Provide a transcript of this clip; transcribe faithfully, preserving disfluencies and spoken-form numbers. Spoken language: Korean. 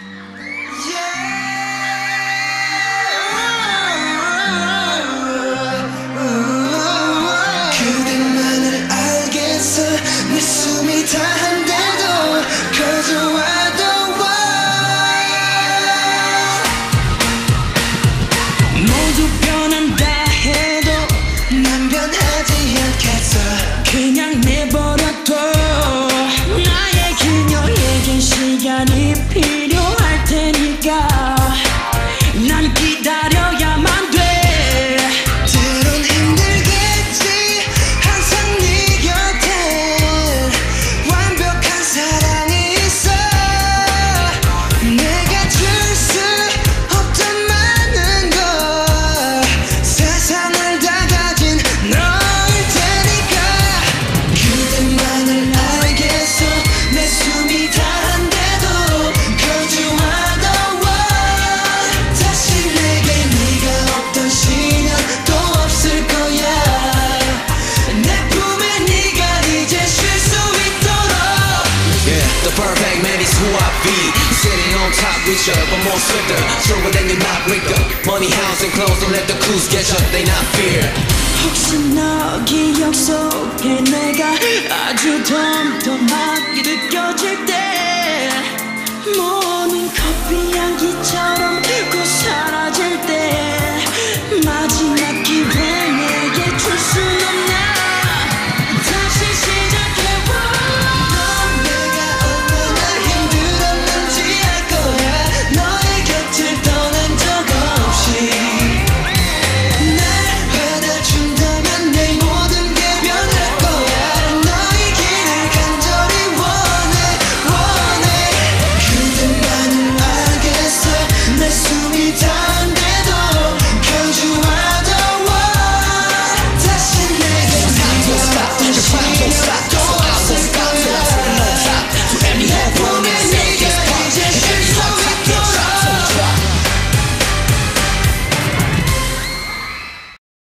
그대만을 알겠어. 내 숨이 다한데도 Cause you are the one. 모두 변한다 해도 난 변하지 않겠어. 그냥 내버려둬. 나의 그녀에겐 시간이 필요할 테니까 난 기다려야만 돼. 때론 힘들겠지. 항상 네 곁엔 완벽한 사랑이 있어. 내가 줄 수 없던 많은 걸 세상을 다 가진 너일 테니까 그대만을 알겠어. 내 숨이 다한데도 Cause you are the one. 다시 내게 네가 없던 시간 또 없을 거야. 내 품에 네가 이제 쉴 수 있도록. Yeah, the perfect man is who I be. Sitting on top with you, but more swifter, stronger than you're not weaker. Money, house, and clothes, don't let the clues get you, they not fear. 혹시 너 기억 속에 내가 아주 덤덤하게 느껴질 때